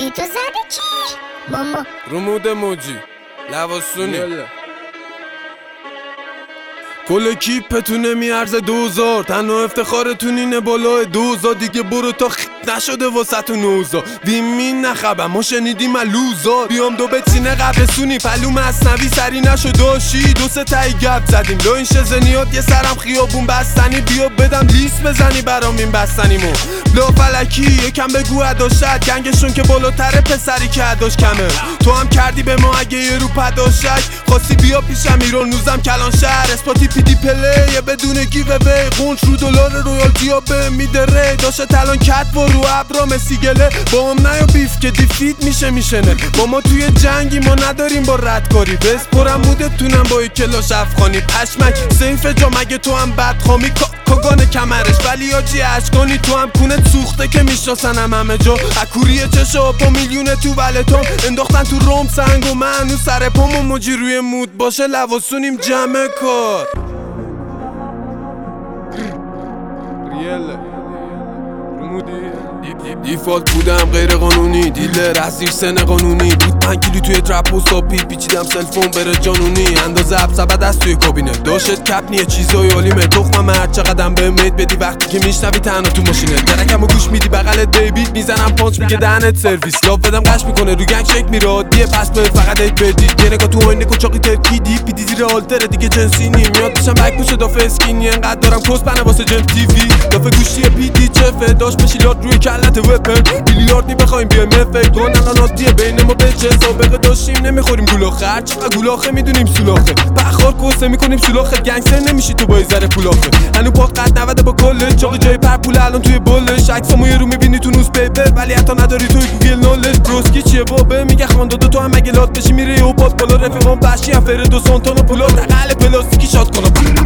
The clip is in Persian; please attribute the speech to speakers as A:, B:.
A: بیتو زده کی؟ ماما
B: رمود موجی لواسونی کل کیپتون نمیارزه 2000 تنها افتخارتون اینه بالای 2000 دیگه برو تا نشده واسه تو نوزا ویمین نخبم ما شنیدیم لوزار بیام دو بچینه قبرسونی پلو مصنوی سری نشو داشی دو سه تایی گپ زدیم دو این شزنیات یه سرم خیابون بستنی بیا بدم لیست بزنی برام این بستنیمو لا فلکی یکم بگو اداشت گنگشون که بالاتره پسری که اداش کمه تو هم کردی به ما اگه یه رو پداشک خواستی بیا پیشم ایران نوزم کلان شهر اسپاتی پیدی پلی بدون گیو اوی قونچ رو دلار رویالتی ها به میده ری داشته تلان کت و رو ابرا مسیگله با هم نیا بیف که دیفیت میشنه با ما توی جنگی ما نداریم با ردکاری بسپرم مودتونم با یک کلاش افغانی پشمک سیف جا مگه تو هم بدخامی کاگان کمرش ولی آجی اشکانی تو هم کونت سوخته که میشناسنم همه جا اکوری چشا با میلیون تو ولتون انداختن تو روم سنگ و من اون سر پام و موجی روی مود باشه لواسونیم جمع کار ریاله دیفالت بودم غیر قانونی دیلر از زیر سن قانونی بود 5 کیلو توی ترپ و ساپی پیچیدم سلفون بره جانونی اندازه سبد از توی کابینه داشت کپ نیه چیزای عالیمه تخمم هر چقدرم به امید بدی وقتی که میشنوی تنها تو ماشینه درکم و گوش میدی بغلت دیوید میزنم پانچ میگه دهنت سرویس لاف بدم قش میکنه رو گنگ شک میره عادیه پس به فقط ایت بدید یه نگاه تو آینه کوچاقی ترکیدی پیدی زیر آلتره دیگه جنسی نیم یاد بشم بک پوش دافه اسکینی انقدر دارم کس پنه واسه جم تی وی دافه گوشی پیدی چفه داش بشیلات روی کلت وپن بیلیاردی بخوایم بیایم فکر کن الان عادیه بین ما به چه سابقه داشتیم نمیخوریم گولاخه هر چقدر گولاخه میدونیم سولاخه بخار کوسه میکنیم سولاخه گنگستر نمیشی تو با ذره پولاخه هنو پاک قد 90 با کله چاقی جای پر پول الان توی بولش عکسامو یه رو میبینی تو نوز پیپر ولی حتی نداری توی گوگل نالج بروسکی چیه بابه میگه خاندادو تو هم مگه لات بشی میره و پاس بالا رفیقام بشی هم فرد و سانتانا پولات عقل پلاستیکی شات کنم